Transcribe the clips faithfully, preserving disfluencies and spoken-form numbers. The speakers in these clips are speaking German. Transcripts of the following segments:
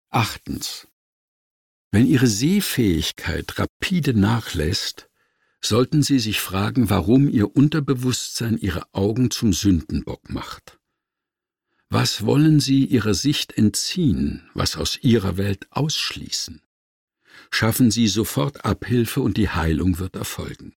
Achtens. Wenn Ihre Sehfähigkeit rapide nachlässt, sollten Sie sich fragen, warum Ihr Unterbewusstsein Ihre Augen zum Sündenbock macht. Was wollen Sie Ihrer Sicht entziehen, was aus Ihrer Welt ausschließen? Schaffen Sie sofort Abhilfe und die Heilung wird erfolgen.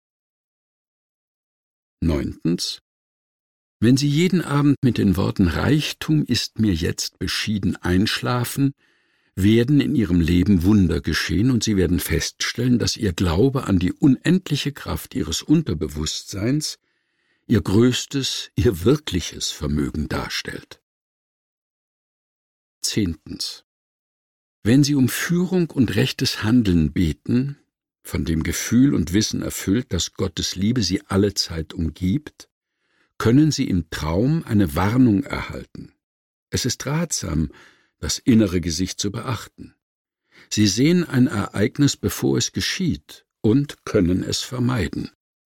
Neuntens. Wenn Sie jeden Abend mit den Worten »Reichtum ist mir jetzt beschieden« einschlafen, werden in Ihrem Leben Wunder geschehen und Sie werden feststellen, dass Ihr Glaube an die unendliche Kraft Ihres Unterbewusstseins Ihr größtes, Ihr wirkliches Vermögen darstellt. Zehntens. Wenn Sie um Führung und rechtes Handeln beten, von dem Gefühl und Wissen erfüllt, dass Gottes Liebe Sie allezeit umgibt, können Sie im Traum eine Warnung erhalten. Es ist ratsam, das innere Gesicht zu beachten. Sie sehen ein Ereignis, bevor es geschieht, und können es vermeiden.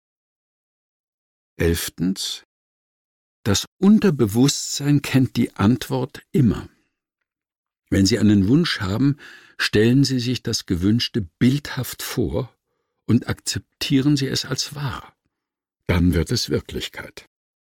Elftens. Das Unterbewusstsein kennt die Antwort immer. Wenn Sie einen Wunsch haben, stellen Sie sich das Gewünschte bildhaft vor und akzeptieren Sie es als wahr. Dann wird es Wirklichkeit.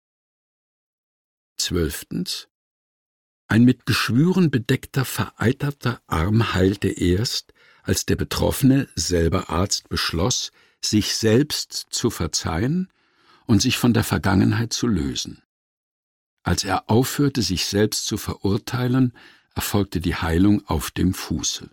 Zwölftens. Ein mit Geschwüren bedeckter, vereiterter Arm heilte erst, als der Betroffene, selber Arzt, beschloss, sich selbst zu verzeihen und sich von der Vergangenheit zu lösen. Als er aufhörte, sich selbst zu verurteilen, erfolgte die Heilung auf dem Fuße.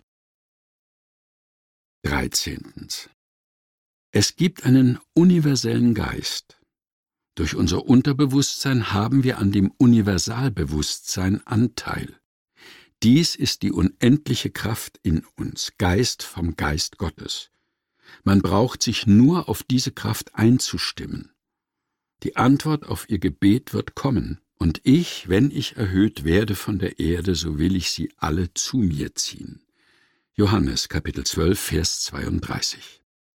Dreizehntens. Es gibt einen universellen Geist. Durch unser Unterbewusstsein haben wir an dem Universalbewusstsein Anteil. Dies ist die unendliche Kraft in uns, Geist vom Geist Gottes. Man braucht sich nur auf diese Kraft einzustimmen. Die Antwort auf Ihr Gebet wird kommen, und ich, wenn ich erhöht werde von der Erde, so will ich sie alle zu mir ziehen. Johannes, Kapitel zwölf, Vers zweiunddreißig.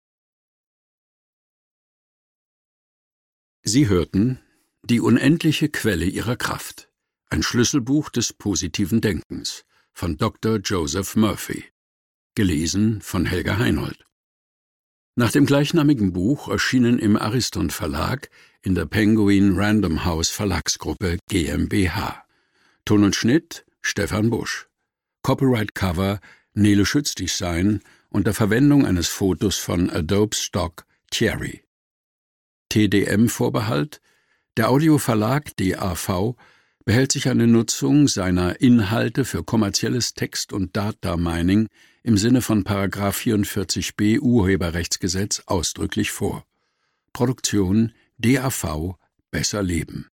Sie hörten »Die unendliche Quelle ihrer Kraft«, ein Schlüsselbuch des positiven Denkens von Doktor Joseph Murphy, gelesen von Helga Heinold. Nach dem gleichnamigen Buch erschienen im Ariston Verlag in der Penguin Random House Verlagsgruppe GmbH. Ton und Schnitt Stefan Busch. Copyright Cover Nele Schütz-Design unter Verwendung eines Fotos von Adobe Stock Thierry. T D M-Vorbehalt: Der Audioverlag D A V behält sich eine Nutzung seiner Inhalte für kommerzielles Text- und Data-Mining im Sinne von Paragraph vierundvierzig b Urheberrechtsgesetz ausdrücklich vor. Produktion D A V Besser Leben.